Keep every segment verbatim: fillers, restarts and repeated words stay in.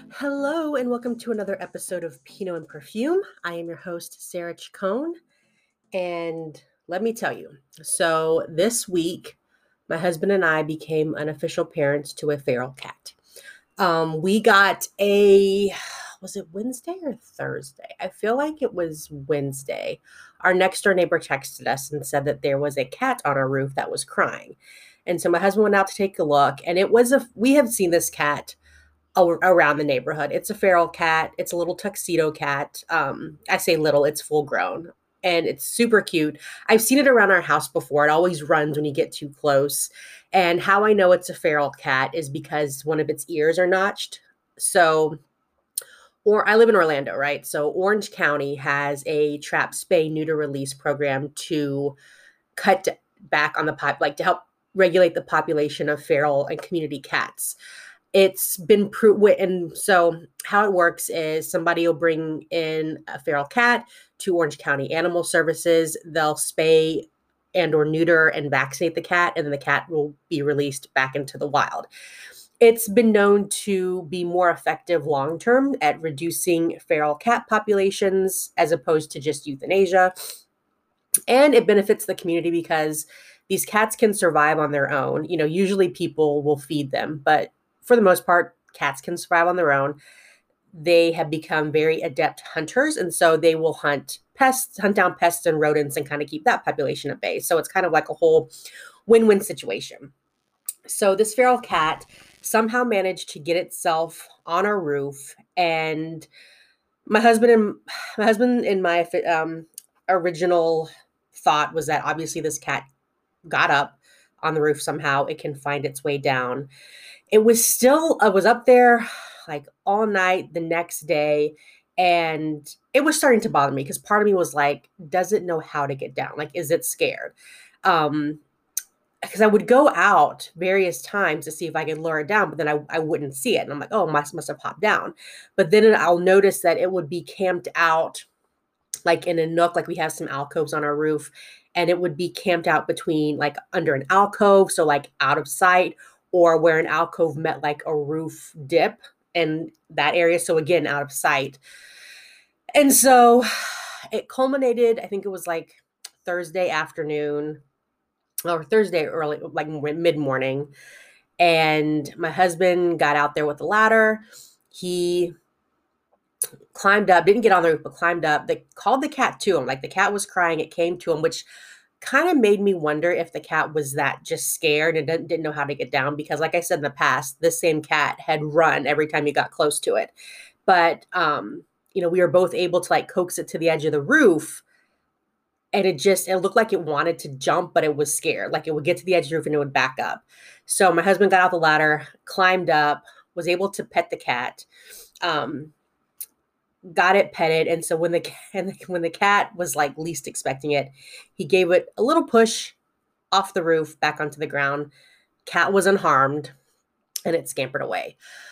Hello, and welcome to another episode of Pinot and Perfume. I am your host, Sarah Chacon, and let me tell you. So, this week, my husband and I became unofficial parents to a feral cat. Um, we got a, was it Wednesday or Thursday? I feel like it was Wednesday. Our next door neighbor texted us and said that there was a cat on our roof that was crying. And so my husband went out to take a look, and it was a, we have seen this cat around the neighborhood. It's a feral cat. It's a little tuxedo cat. Um, I say little, it's full grown and it's super cute. I've seen it around our house before. It always runs when you get too close. And how I know it's a feral cat is because one of its ears are notched. So, or I live in Orlando, right? So Orange County has a trap spay neuter release program to cut back on the pop, like to help regulate the population of feral and community cats. It's been proved, and so how it works is somebody will bring in a feral cat to Orange County Animal Services. They'll spay and or neuter and vaccinate the cat, and then the cat will be released back into the wild. It's been known to be more effective long-term at reducing feral cat populations as opposed to just euthanasia. And it benefits the community because these cats can survive on their own. You know, usually people will feed them, but for the most part, cats can survive on their own. They have become very adept hunters, and so they will hunt pests, hunt down pests and rodents and kind of keep that population at bay. So it's kind of like a whole win-win situation. So this feral cat somehow managed to get itself on our roof, and my husband and my husband and my um, original thought was that obviously this cat got up on the roof somehow. It can find its way down. It was still, I was up there like all night the next day, and it was starting to bother me because part of me was like, does it know how to get down? Like, is it scared? Um, because I would go out various times to see if I could lure it down, but then I, I wouldn't see it. And I'm like, oh, it must, must have popped down. But then I'll notice that it would be camped out like in a nook, like we have some alcoves on our roof, and it would be camped out between like under an alcove, so like out of sight, or where an alcove met like a roof dip in that area. So again, out of sight. And so it culminated, I think it was like Thursday afternoon or Thursday early, like mid-morning. And my husband got out there with the ladder. He climbed up, didn't get on the roof, but climbed up. They called the cat to him. Like the cat was crying. It came to him, which kind of made me wonder if the cat was that just scared and didn't, didn't know how to get down. Because like I said in the past, this same cat had run every time he got close to it. But, um, you know, we were both able to like coax it to the edge of the roof. And it just, it looked like it wanted to jump, but it was scared. Like it would get to the edge of the roof and it would back up. So my husband got out the ladder, climbed up, was able to pet the cat. Um, got it petted. And so when the, and when the cat was like least expecting it, he gave it a little push off the roof back onto the ground. Cat was unharmed and it scampered away.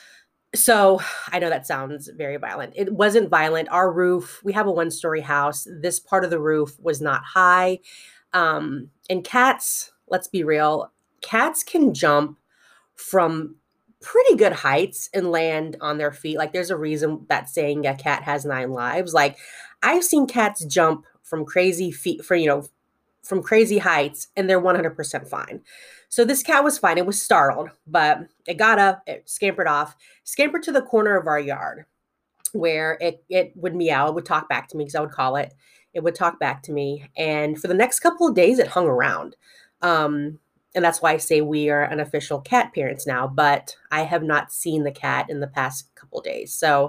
So I know that sounds very violent. It wasn't violent. Our roof, we have a one story house. This part of the roof was not high. Um, and cats, let's be real, cats can jump from pretty good heights and land on their feet. Like there's a reason that saying a cat has nine lives. Like I've seen cats jump from crazy feet for, you know, from crazy heights and they're one hundred percent fine. So this cat was fine. It was startled, but it got up, it scampered off, scampered to the corner of our yard where it, it would meow. It would talk back to me because I would call it. It would talk back to me. And for the next couple of days, it hung around. Um, And that's why I say we are unofficial cat parents now, but I have not seen the cat in the past couple days. So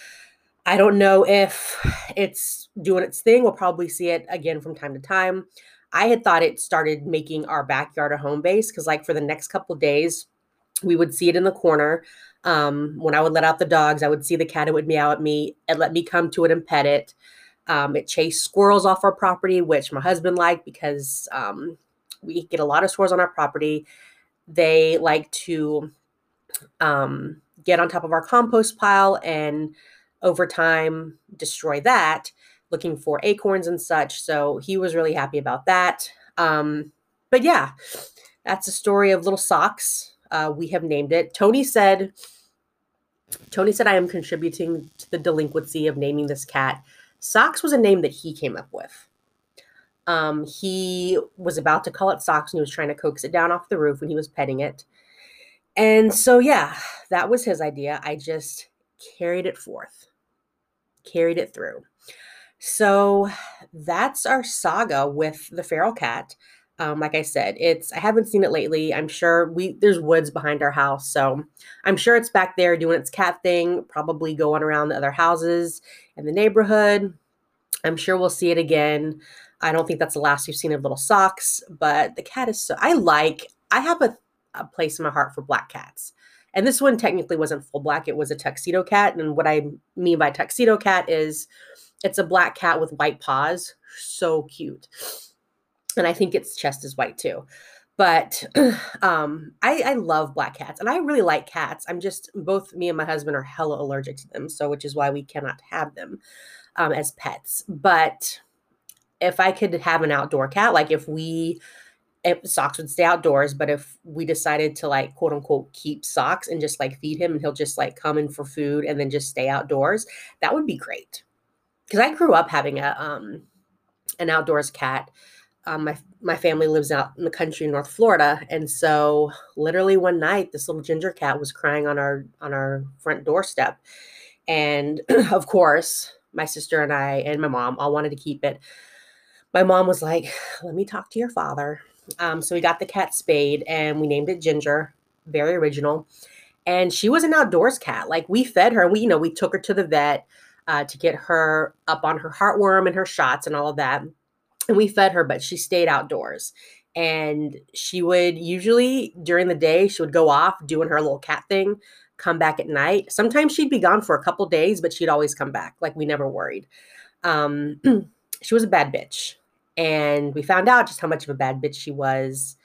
I don't know if it's doing its thing. We'll probably see it again from time to time. I had thought it started making our backyard a home base because like for the next couple days, we would see it in the corner. Um, when I would let out the dogs, I would see the cat. It would meow at me and let me come to it and pet it. Um, it chased squirrels off our property, which my husband liked because um, we get a lot of squirrels on our property. They like to um, get on top of our compost pile and over time destroy that, looking for acorns and such. So he was really happy about that. Um, but yeah, that's a story of Little Socks. Uh, we have named it. Tony said Tony said I am contributing to the delinquency of naming this cat. Socks was a name that he came up with. Um, he was about to call it Socks and he was trying to coax it down off the roof when he was petting it. And so, yeah, that was his idea. I just carried it forth, carried it through. So that's our saga with the feral cat. Um, like I said, it's I haven't seen it lately. I'm sure we there's woods behind our house, so I'm sure it's back there doing its cat thing, probably going around the other houses in the neighborhood. I'm sure we'll see it again. I don't think that's the last we've seen of Little Socks, but the cat is so I like I have a, a place in my heart for black cats. And this one technically wasn't full black, it was a tuxedo cat. And what I mean by tuxedo cat is it's a black cat with white paws. So cute. And I think its chest is white too. But um, I, I love black cats and I really like cats. I'm just, both me and my husband are hella allergic to them. So, which is why we cannot have them um, as pets. But if I could have an outdoor cat, like if we, if Socks would stay outdoors, but if we decided to like, quote unquote, keep Socks and just like feed him and he'll just like come in for food and then just stay outdoors, that would be great. Because I grew up having a um, an outdoors cat. Um, my my family lives out in the country in North Florida, and so literally one night, this little ginger cat was crying on our on our front doorstep, and of course, my sister and I and my mom all wanted to keep it. My mom was like, "Let me talk to your father." Um, so we got the cat spayed, and we named it Ginger, very original. And she was an outdoors cat. Like we fed her, we you know we took her to the vet. Uh, to get her up on her heartworm and her shots and all of that. And we fed her, but she stayed outdoors. And she would usually during the day, she would go off doing her little cat thing, come back at night. Sometimes she'd be gone for a couple days, but she'd always come back. Like we never worried. Um, she was a bad bitch. And we found out just how much of a bad bitch she was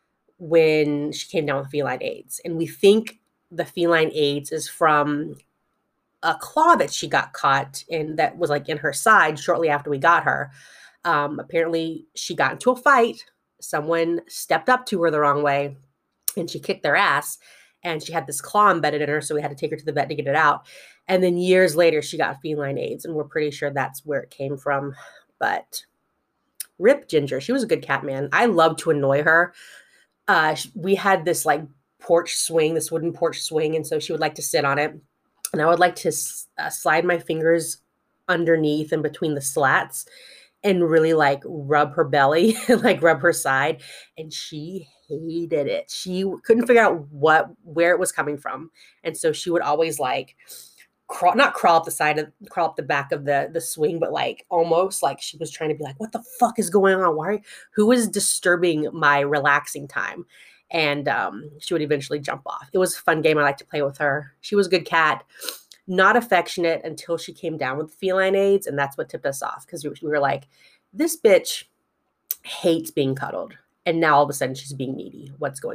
when she came down with feline AIDS. And we think the feline AIDS is from a claw that she got caught in that was like in her side shortly after we got her. Um, apparently she got into a fight. Someone stepped up to her the wrong way and she kicked their ass and she had this claw embedded in her. So we had to take her to the vet to get it out. And then years later, she got feline AIDS and we're pretty sure that's where it came from. But rip Ginger. She was a good cat, man. I loved to annoy her. Uh, we had this like porch swing, this wooden porch swing. And so she would like to sit on it. And I would like to uh, slide my fingers underneath and between the slats and really like rub her belly, like rub her side. And she hated it. She couldn't figure out what, where it was coming from. And so she would always like crawl, not crawl up the side of, crawl up the back of the, the swing, but like almost like she was trying to be like, what the fuck is going on? Why, who is disturbing my relaxing time? And um, she would eventually jump off. It was a fun game. I like to play with her. She was a good cat, not affectionate until she came down with feline AIDS. And that's what tipped us off because we were like, this bitch hates being cuddled. And now all of a sudden she's being needy. What's going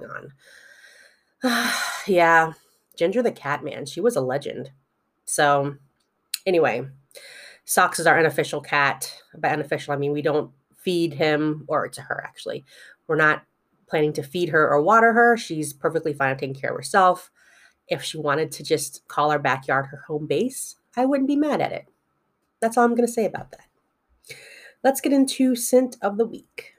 on? Yeah. Ginger the cat, man. She was a legend. So anyway, Socks is our unofficial cat. By unofficial, I mean, we don't feed him or to her actually. We're not planning to feed her or water her. She's perfectly fine taking care of herself. If she wanted to just call our backyard her home base, I wouldn't be mad at it. That's all I'm going to say about that. Let's get into scent of the week.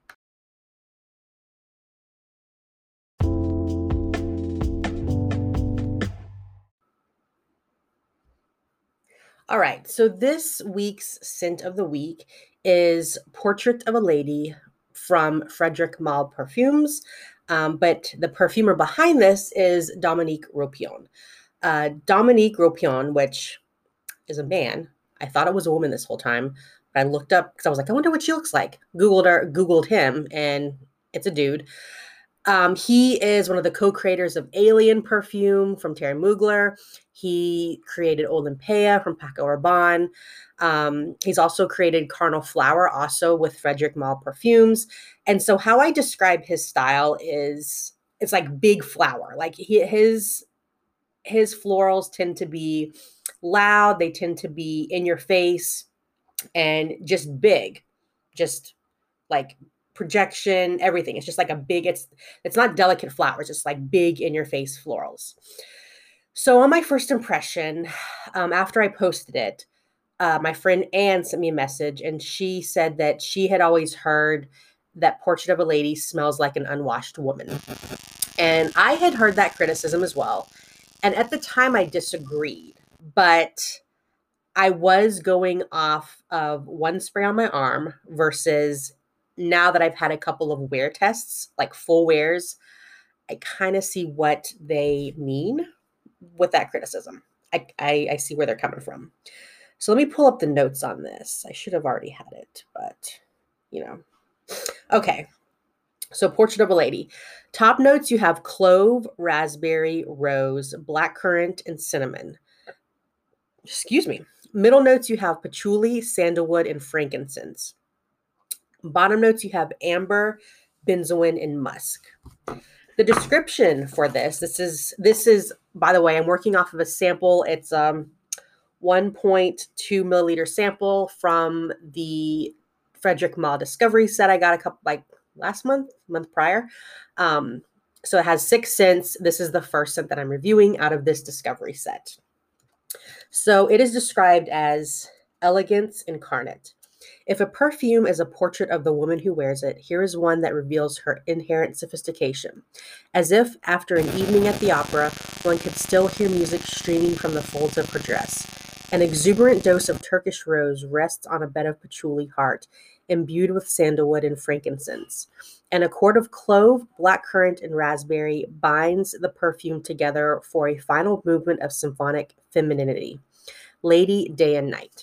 All right, so this week's scent of the week is Portrait of a Lady from Frederic Malle Perfumes. Um, but the perfumer behind this is Dominique Ropion. Uh, Dominique Ropion, which is a man. I thought it was a woman this whole time. But I looked up because I was like, I wonder what she looks like. Googled her, Googled him, and it's a dude. Um, he is one of the co-creators of Alien perfume from Terry Mugler. He created Olympea from Paco Rabanne. Um, he's also created Carnal Flower, also with Frederic Malle Perfumes. And so how I describe his style is it's like big flower. Like he, his his florals tend to be loud. They tend to be in your face and just big, just like projection, everything. It's just like a big, it's it's not delicate flowers. It's like big in your face florals. So on my first impression, um, after I posted it, uh, my friend Anne sent me a message, and she said that she had always heard that Portrait of a Lady smells like an unwashed woman. And I had heard that criticism as well. And at the time, I disagreed, but I was going off of one spray on my arm versus now that I've had a couple of wear tests, like full wears, I kind of see what they mean with that criticism. I, I, I see where they're coming from. So let me pull up the notes on this. I should have already had it, but you know. Okay. So Portrait of a Lady. Top notes, you have clove, raspberry, rose, blackcurrant, and cinnamon. Excuse me. Middle notes, you have patchouli, sandalwood, and frankincense. Bottom notes, you have amber, benzoin, and musk. The description for this, this is, this is, by the way, I'm working off of a sample. It's um one point two milliliter sample from the Frederic Malle Discovery set I got a couple, like last month, month prior. Um, so it has six scents. This is the first scent that I'm reviewing out of this Discovery set. So it is described as elegance incarnate. If a perfume is a portrait of the woman who wears it, here is one that reveals her inherent sophistication. As if, after an evening at the opera, one could still hear music streaming from the folds of her dress. An exuberant dose of Turkish rose rests on a bed of patchouli heart, imbued with sandalwood and frankincense. An accord of clove, blackcurrant, and raspberry binds the perfume together for a final movement of symphonic femininity. Lady, day and night.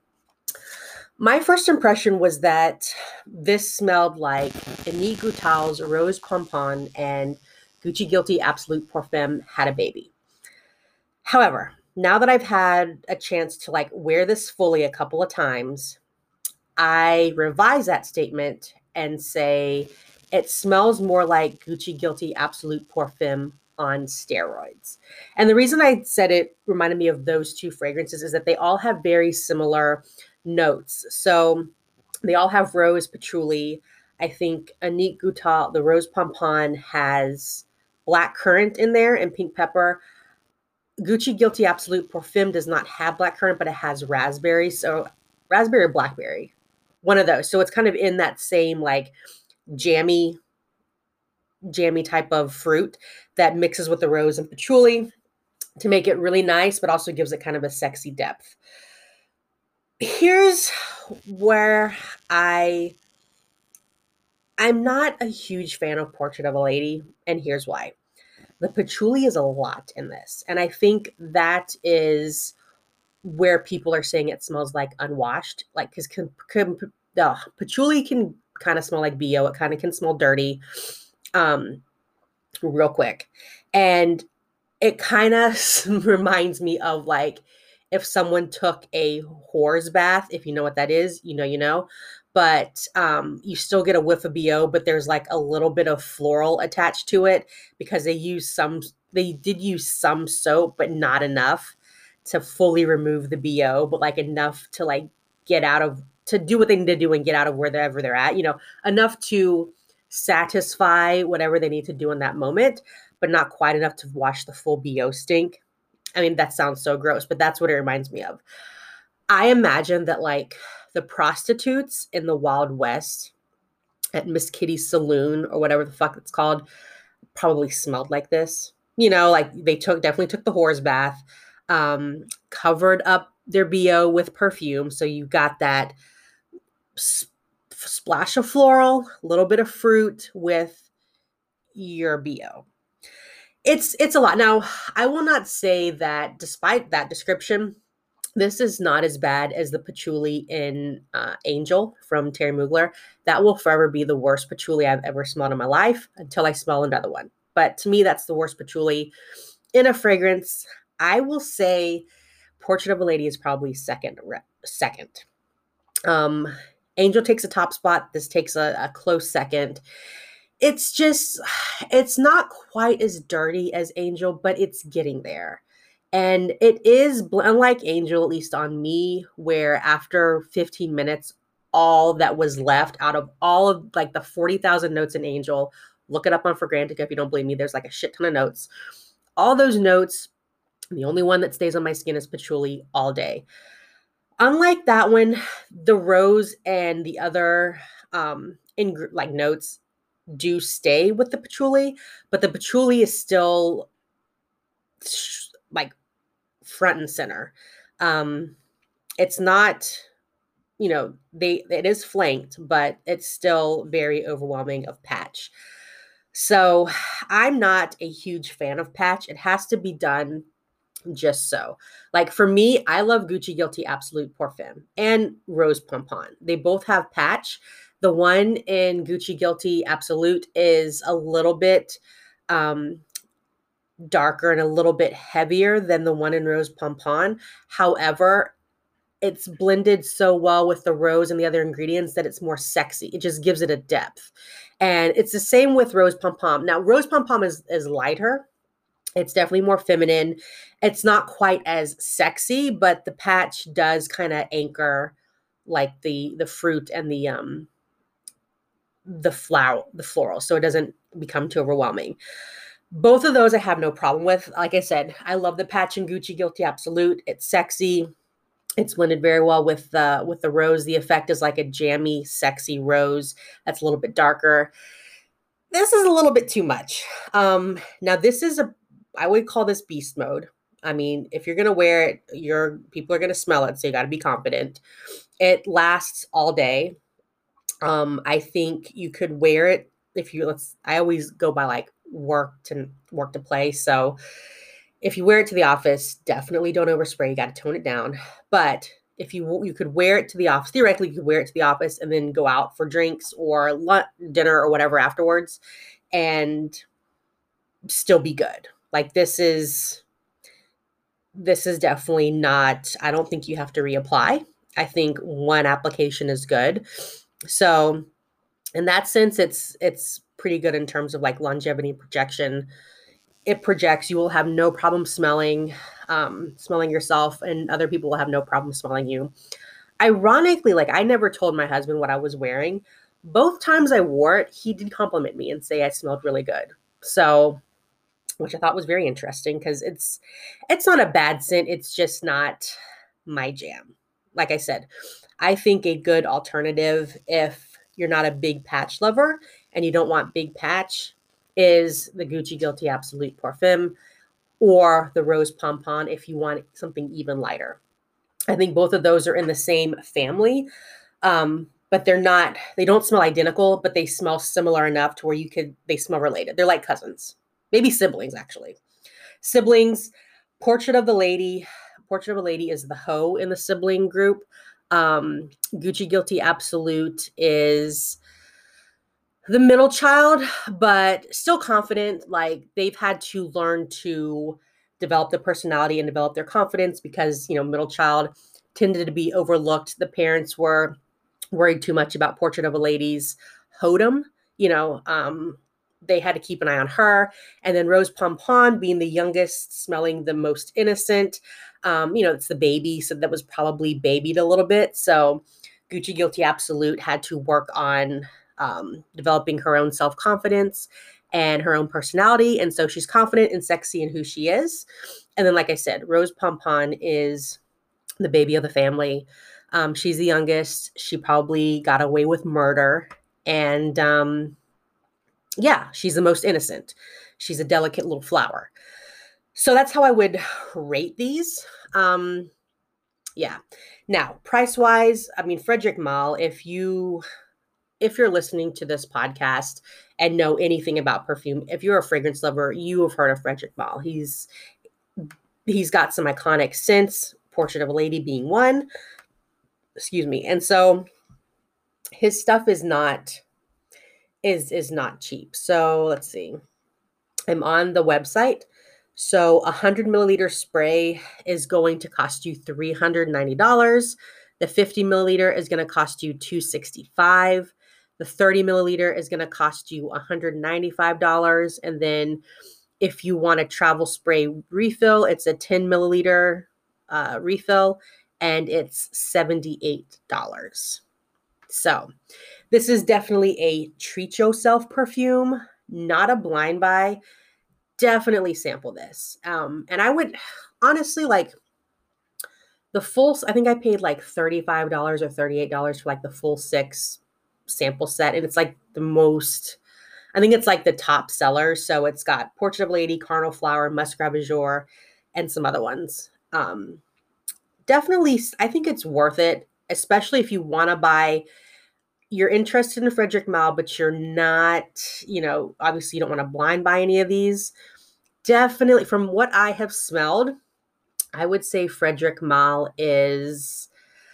My first impression was that this smelled like Annick Goutal's Rose Pompon and Gucci Guilty Absolute Parfum had a baby. However, now that I've had a chance to like wear this fully a couple of times, I revise that statement and say it smells more like Gucci Guilty Absolute Parfum on steroids. And the reason I said it reminded me of those two fragrances is that they all have very similar notes. So they all have rose, patchouli. I think Annick Goutal, the Rose Pompon, has blackcurrant in there and pink pepper. Gucci Guilty Absolute Parfum does not have blackcurrant, but it has raspberry. So raspberry or blackberry, one of those. So it's kind of in that same like jammy, jammy type of fruit that mixes with the rose and patchouli to make it really nice, but also gives it kind of a sexy depth. Here's where I, I'm not a huge fan of Portrait of a Lady, and here's why. The patchouli is a lot in this, and I think that is where people are saying it smells like unwashed, like because uh, patchouli can kind of smell like B O. It kind of can smell dirty, um, real quick, and it kind of reminds me of like if someone took a whore's bath. If you know what that is, you know, you know. But um, you still get a whiff of B O, but there's like a little bit of floral attached to it because they use some, they did use some soap, but not enough to fully remove the B O, but like enough to like get out of, to do what they need to do and get out of wherever they're at, you know, enough to satisfy whatever they need to do in that moment, but not quite enough to wash the full B O stink. I mean, that sounds so gross, but that's what it reminds me of. I imagine that like the prostitutes in the Wild West at Miss Kitty's Saloon or whatever the fuck it's called probably smelled like this. You know, like they took definitely took the whore's bath, um, covered up their B O with perfume. So you got that sp- splash of floral, a little bit of fruit with your B O. It's it's a lot. Now, I will not say that despite that description, this is not as bad as the patchouli in uh, Angel from Terry Mugler. That will forever be the worst patchouli I've ever smelled in my life until I smell another one. But to me, that's the worst patchouli in a fragrance. I will say Portrait of a Lady is probably second. Second. Um, Angel takes a top spot. This takes a, a close second. It's just, it's not quite as dirty as Angel, but it's getting there. And it is, unlike Angel, at least on me, where after fifteen minutes, all that was left out of all of like the forty thousand notes in Angel, look it up on Fragrantica if you don't believe me, there's like a shit ton of notes. All those notes The only one that stays on my skin is patchouli all day. Unlike that one, the rose and the other um, in like notes do stay with the patchouli, but the patchouli is still sh- like front and center. Um, it's not, you know, they it is flanked, but it's still very overwhelming of patch. So I'm not a huge fan of patch. It has to be done just so. Like for me, I love Gucci Guilty Absolute Parfum and Rose Pompon. They both have patch. The one in Gucci Guilty Absolute is a little bit um, darker and a little bit heavier than the one in Rose Pompon. However, it's blended so well with the rose and the other ingredients that it's more sexy. It just gives it a depth. And it's the same with Rose Pom-Pom. Now, Rose Pom-Pom is, is lighter. It's definitely more feminine. It's not quite as sexy, but the patch does kind of anchor like the the fruit and the um the flower, the floral, so it doesn't become too overwhelming. Both of those I have no problem with. Like I said, I love the patch in Gucci Guilty Absolute. It's sexy. It's blended very well with the with the rose. The effect is like a jammy, sexy rose that's a little bit darker. This is a little bit too much. Um, now this is a, I would call this beast mode. I mean, if you're gonna wear it, your people are gonna smell it, so you got to be confident. It lasts all day. Um, I think you could wear it if you let's. I always go by like work to work to play. So if you wear it to the office, definitely don't overspray. You got to tone it down. But if you you could wear it to the office, theoretically, you could wear it to the office and then go out for drinks or lunch, dinner or whatever afterwards, and still be good. Like this is this is definitely not. I don't think you have to reapply. I think one application is good. So in that sense, it's it's pretty good in terms of like longevity and projection. It projects. You will have no problem smelling um, smelling yourself, and other people will have no problem smelling you. Ironically, like I never told my husband what I was wearing. Both times I wore it, he did compliment me and say I smelled really good. So, which I thought was very interesting because it's it's not a bad scent. It's just not my jam. Like I said, I think a good alternative if you're not a big patch lover and you don't want big patch is the Gucci Guilty Absolute Parfum or the Rose Pompon if you want something even lighter. I think both of those are in the same family, um, but they're not, they don't smell identical, but they smell similar enough to where you could, they smell related. They're like cousins, maybe siblings actually. Siblings, Portrait of the Lady. Portrait of a Lady is the hoe in the sibling group. Um, Gucci Guilty Absolute is the middle child, but still confident. Like they've had to learn to develop the personality and develop their confidence because, you know, middle child tended to be overlooked. The parents were worried too much about Portrait of a Lady's hoedom. You know, um, they had to keep an eye on her. And then Rose Pompon being the youngest, smelling the most innocent. Um, you know, it's the baby. So that was probably babied a little bit. So Gucci Guilty Absolute had to work on um, developing her own self-confidence and her own personality. And so she's confident and sexy in who she is. And then, like I said, Rose Pompon is the baby of the family. Um, she's the youngest. She probably got away with murder. And um, yeah, she's the most innocent. She's a delicate little flower. So that's how I would rate these. Um, yeah. Now, price-wise, I mean, Frederic Malle, if you if you're listening to this podcast and know anything about perfume, if you're a fragrance lover, you have heard of Frederic Malle. He's he's got some iconic scents, Portrait of a Lady being one. Excuse me. And so his stuff is not is is not cheap. So let's see. I'm on the website. So a one hundred milliliter spray is going to cost you three hundred ninety dollars. The fifty milliliter is going to cost you two hundred sixty-five dollars. The thirty milliliter is going to cost you one hundred ninety-five dollars. And then if you want a travel spray refill, it's a ten milliliter uh, refill, and it's seventy-eight dollars. So this is definitely a treat yourself perfume, not a blind buy. Definitely sample this. Um, and I would, honestly, like the full, I think I paid like thirty-five dollars or thirty-eight dollars for like the full six sample set. And it's like the most, I think it's like the top seller. So it's got Portrait of a Lady, Cardinal Flower, Muscat Jour, and some other ones. Um, definitely, I think it's worth it, especially if you want to buy, you're interested in Frederic Malle, but you're not, you know, obviously you don't want to blind buy any of these. Definitely, from what I have smelled, I would say Frederic Malle is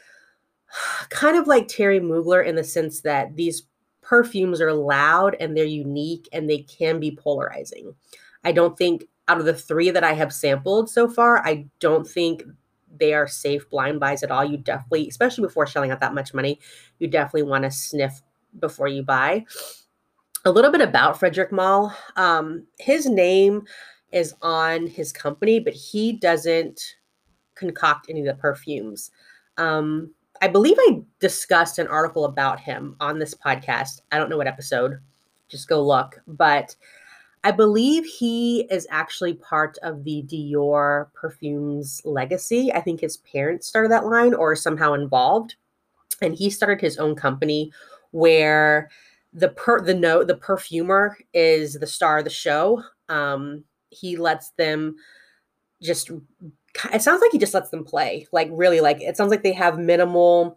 kind of like Thierry Mugler in the sense that these perfumes are loud and they're unique and they can be polarizing. I don't think out of the three that I have sampled so far, I don't think they are safe blind buys at all. You definitely, especially before shelling out that much money, you definitely want to sniff before you buy. A little bit about Frederic Malle. Um, his name is on his company, but he doesn't concoct any of the perfumes. Um, I believe I discussed an article about him on this podcast. I don't know what episode. Just go look. But I believe he is actually part of the Dior perfumes legacy. I think his parents started that line or somehow involved. And he started his own company where the per the note the perfumer is the star of the show. Um, he lets them just it sounds like he just lets them play. Like really like it sounds like they have minimal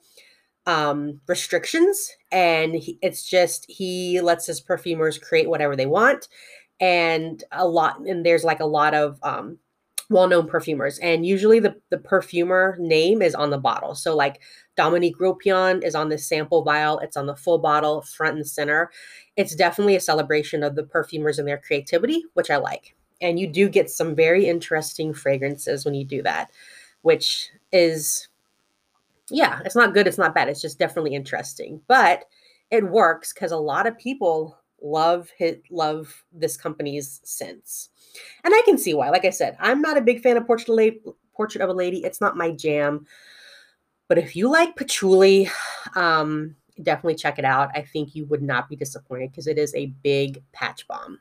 um restrictions and he, it's just he lets his perfumers create whatever they want and a lot and there's like a lot of um well-known perfumers and usually the the perfumer name is on the bottle. So like Dominique Ropion is on this sample vial, it's on the full bottle front and center. It's definitely a celebration of the perfumers and their creativity, which I like. And you do get some very interesting fragrances when you do that, which is yeah, it's not good, it's not bad. It's just definitely interesting. But it works because a lot of people love hit love this company's scents. And I can see why. Like I said, I'm not a big fan of Portrait of a Lady. Portrait of a Lady. It's not my jam. But if you like patchouli, um, definitely check it out. I think you would not be disappointed because it is a big patch bomb.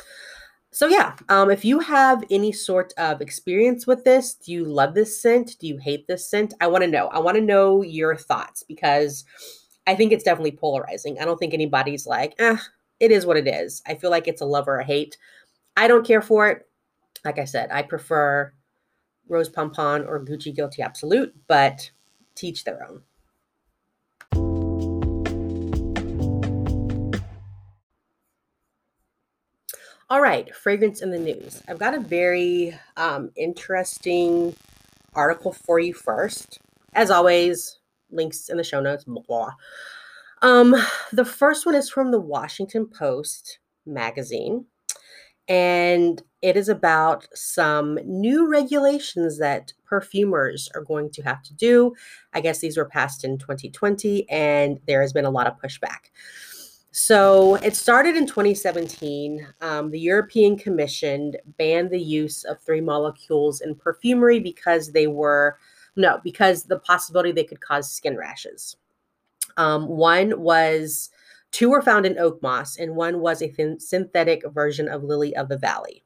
So yeah, um, if you have any sort of experience with this, do you love this scent? Do you hate this scent? I want to know. I want to know your thoughts because I think it's definitely polarizing. I don't think anybody's like, eh, it is what it is. I feel like it's a love or a hate. I don't care for it. Like I said, I prefer Rose Pompon or Gucci Guilty Absolute, but teach their own. All right, fragrance in the news. I've got a very um, interesting article for you first. As always, links in the show notes, blah, blah. Um, the first one is from the Washington Post magazine, and it is about some new regulations that perfumers are going to have to do. I guess these were passed in twenty twenty, and there has been a lot of pushback. So it started in twenty seventeen. Um, the European Commission banned the use of three molecules in perfumery because they were, no, because the possibility they could cause skin rashes. Um, one was, two were found in oak moss, and one was a thin, synthetic version of lily of the valley.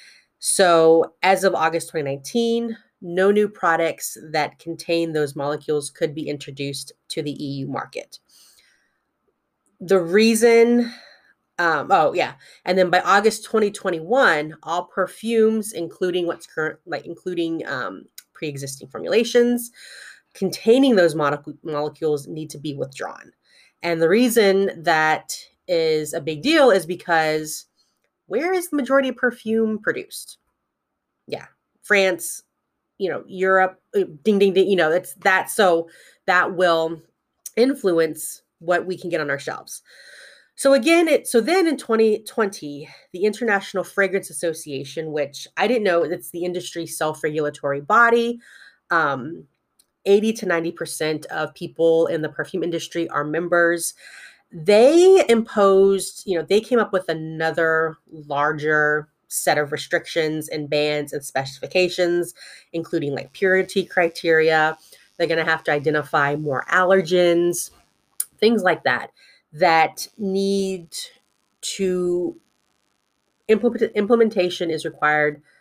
So as of August twenty nineteen, no new products that contain those molecules could be introduced to the E U market. The reason, um, oh yeah, and then by August twenty twenty-one, all perfumes, including what's current, like including um, pre-existing formulations containing those molecule- molecules, need to be withdrawn. And the reason that is a big deal is because where is the majority of perfume produced? Yeah, France, you know, Europe, ding, ding, ding, you know, it's that. So that will influence what we can get on our shelves. So again, it so then in twenty twenty, the International Fragrance Association, which I didn't know, it's the industry self-regulatory body. Um, eighty to ninety percent of people in the perfume industry are members. They imposed, you know, they came up with another larger set of restrictions and bans and specifications, including like purity criteria. They're going to have to identify more allergens, things like that, that need to implement. Implementation is required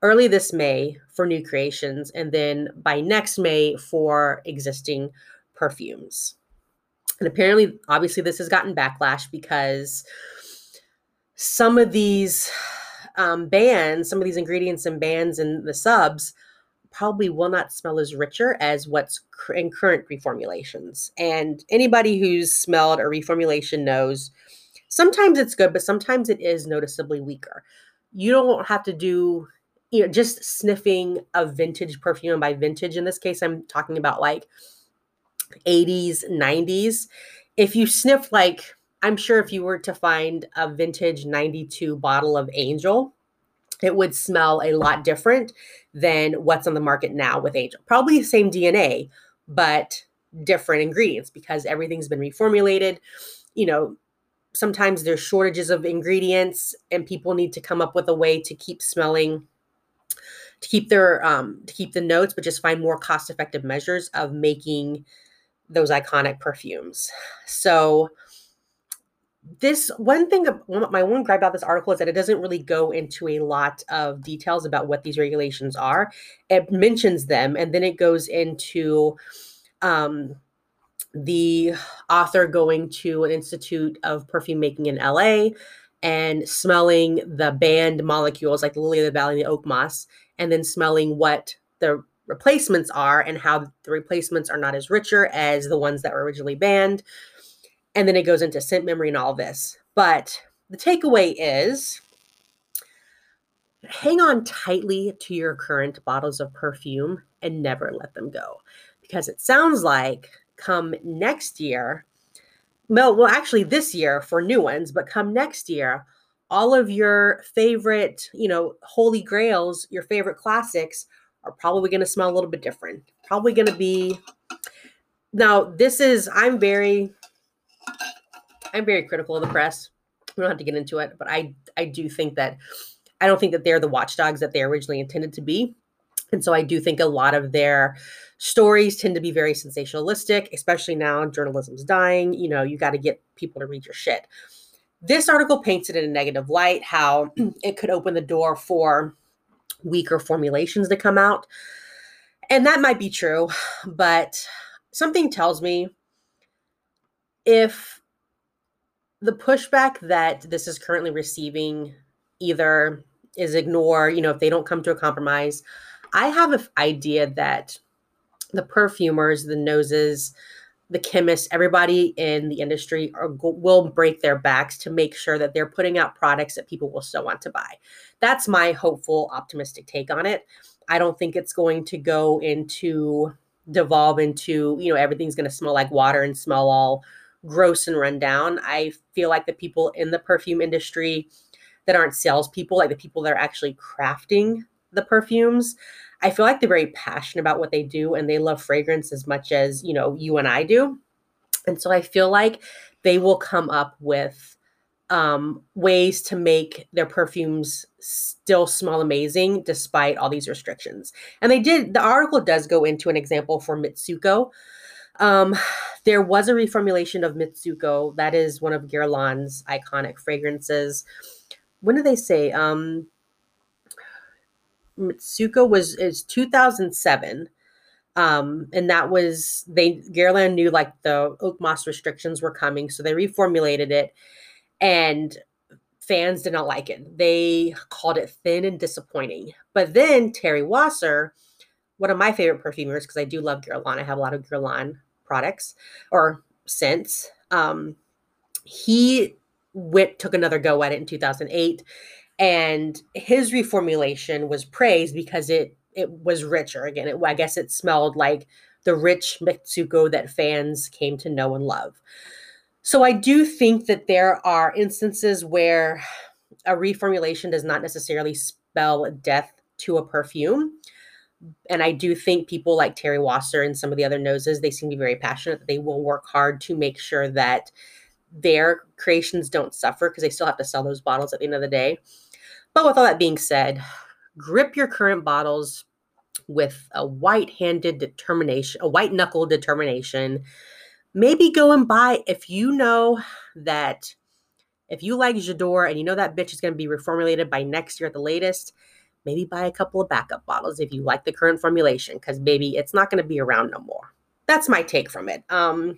early this May for new creations, and then by next May for existing perfumes. And apparently, obviously, this has gotten backlash because some of these um, bans, some of these ingredients and bans in the subs probably will not smell as richer as what's in current reformulations. And anybody who's smelled a reformulation knows sometimes it's good, but sometimes it is noticeably weaker. You don't have to do, you know, just sniffing a vintage perfume. By vintage, in this case, I'm talking about like eighties, nineties. If you sniff, like, I'm sure if you were to find a vintage ninety-two bottle of Angel, it would smell a lot different than what's on the market now with Angel. Probably the same D N A, but different ingredients because everything's been reformulated. You know, sometimes there's shortages of ingredients and people need to come up with a way to keep smelling, to keep their, um, to keep the notes, but just find more cost-effective measures of making those iconic perfumes. So this one thing, my one gripe about this article is that it doesn't really go into a lot of details about what these regulations are. It mentions them, and then it goes into um, the author going to an institute of perfume making in L A and smelling the banned molecules like the lily of the valley and the oak moss, and then smelling what the replacements are and how the replacements are not as richer as the ones that were originally banned. And then it goes into scent memory and all this. But the takeaway is hang on tightly to your current bottles of perfume and never let them go. Because it sounds like come next year, well, well, actually this year for new ones, but come next year, all of your favorite, you know, holy grails, your favorite classics are probably going to smell a little bit different. Probably going to be, now this is, I'm very, I'm very critical of the press. We don't have to get into it, but I, I do think that, I don't think that they're the watchdogs that they originally intended to be. And so I do think a lot of their stories tend to be very sensationalistic, especially now journalism's dying. You know, you got to get people to read your shit. This article paints it in a negative light, how it could open the door for weaker formulations to come out. And that might be true, but something tells me if the pushback that this is currently receiving either is ignore, you know, if they don't come to a compromise, I have an idea that the perfumers, the noses, the chemists, everybody in the industry are, will break their backs to make sure that they're putting out products that people will still want to buy. That's my hopeful, optimistic take on it. I don't think it's going to go into, devolve into, you know, everything's going to smell like water and smell all gross and run down. I feel like the people in the perfume industry that aren't salespeople, like the people that are actually crafting the perfumes, I feel like they're very passionate about what they do and they love fragrance as much as, you know, you and I do. And so I feel like they will come up with um, ways to make their perfumes still smell amazing despite all these restrictions. And they did, the article does go into an example for Mitsuko. Um, there was a reformulation of Mitsuko. That is one of Guerlain's iconic fragrances. When did they say? Um, Mitsuko was is two thousand seven. Um, and that was, they, Guerlain knew like the oak moss restrictions were coming. So they reformulated it and fans did not like it. They called it thin and disappointing. But then Terry Wasser, one of my favorite perfumers, because I do love Guerlain. I have a lot of Guerlain products or scents. Um, he went, took another go at it in two thousand eight. And his reformulation was praised because it it was richer. Again, it, I guess it smelled like the rich Mitsuko that fans came to know and love. So I do think that there are instances where a reformulation does not necessarily spell death to a perfume. And I do think people like Terry Wasser and some of the other noses, they seem to be very passionate that they will work hard to make sure that their creations don't suffer because they still have to sell those bottles at the end of the day. But with all that being said, grip your current bottles with a white-handed determination, a white-knuckle determination. Maybe go and buy, if you know that, if you like J'adore and you know that bitch is going to be reformulated by next year at the latest, maybe buy a couple of backup bottles if you like the current formulation, because baby, it's not going to be around no more. That's my take from it. Um,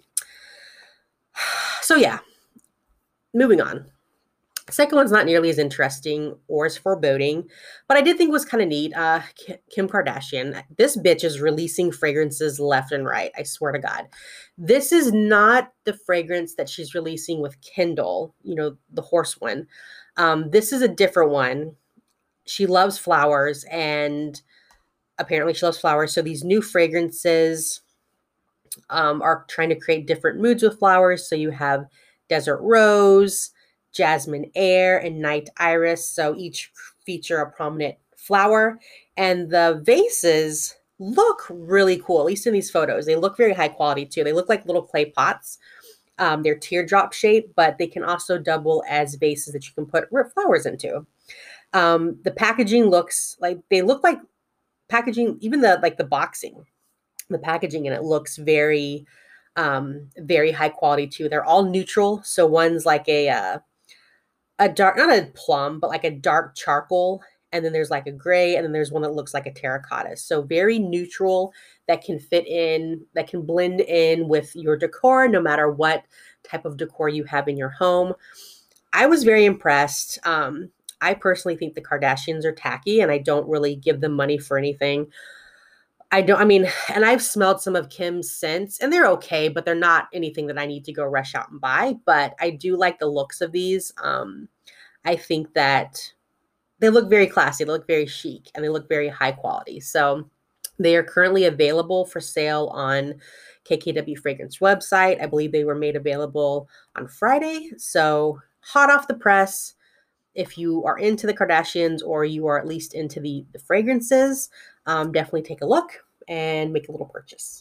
so yeah, moving on. Second one's not nearly as interesting or as foreboding, but I did think was kind of neat. Uh, Kim Kardashian, this bitch is releasing fragrances left and right. I swear to God. This is not the fragrance that she's releasing with Kendall, you know, the horse one. Um, this is a different one. She loves flowers, and apparently she loves flowers. So these new fragrances um, are trying to create different moods with flowers. So you have desert rose, jasmine air, and night iris. So each feature a prominent flower. And the vases look really cool, at least in these photos. They look very high quality too. They look like little clay pots. Um, they're teardrop shaped, but they can also double as vases that you can put flowers into. Um, the packaging looks like, they look like packaging, even the like the boxing, the packaging in it looks very, um, very high quality too. They're all neutral. So one's like a, uh, a dark, not a plum, but like a dark charcoal. And then there's like a gray, and then there's one that looks like a terracotta. So very neutral, that can fit in, that can blend in with your decor, no matter what type of decor you have in your home. I was very impressed. Um, I personally think the Kardashians are tacky, and I don't really give them money for anything. I don't, I mean, and I've smelled some of Kim's scents, and they're okay, but they're not anything that I need to go rush out and buy. But I do like the looks of these. Um, I think that they look very classy, they look very chic, and they look very high quality. So they are currently available for sale on K K W Fragrance website. I believe they were made available on Friday. So hot off the press. If you are into the Kardashians, or you are at least into the, the fragrances, um, definitely take a look and make a little purchase.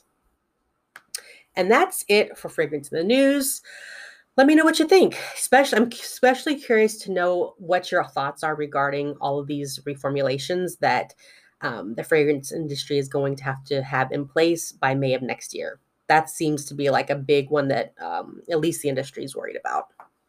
And that's it for Fragrance in the News. Let me know what you think. Especially, I'm especially curious to know what your thoughts are regarding all of these reformulations that um, the fragrance industry is going to have to have in place by May of next year. That seems to be like a big one that um, at least the industry is worried about.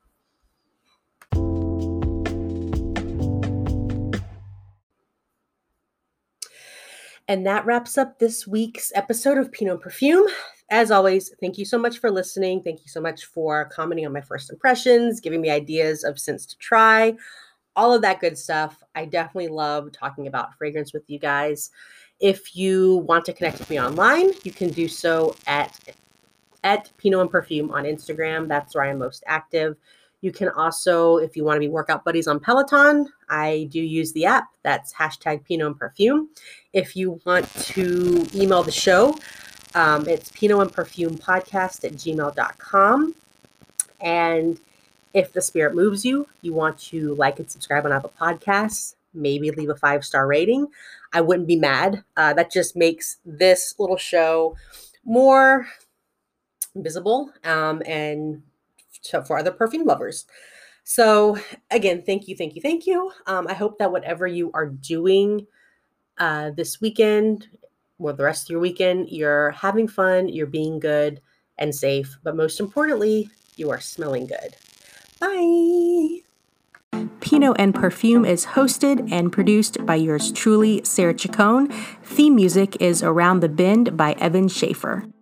And that wraps up this week's episode of Pinot and Perfume. As always, thank you so much for listening. Thank you so much for commenting on my first impressions, giving me ideas of scents to try, all of that good stuff. I definitely love talking about fragrance with you guys. If you want to connect with me online, you can do so at, at Pinot and Perfume on Instagram. That's where I'm most active. You can also, if you want to be workout buddies on Peloton, I do use the app. That's hashtag Pinot and Perfume. If you want to email the show, um, it's Pinot and Perfume podcast at gmail dot com. And if the spirit moves you, you want to like and subscribe on Apple Podcasts, maybe leave a five-star rating. I wouldn't be mad. Uh, that just makes this little show more visible um, and for other perfume lovers. So again, thank you, thank you, thank you. Um, I hope that whatever you are doing uh, this weekend or the rest of your weekend, you're having fun, you're being good and safe, but most importantly, you are smelling good. Bye. Pinot and Perfume is hosted and produced by yours truly, Sarah Chacon. Theme music is Around the Bend by Evan Schaefer.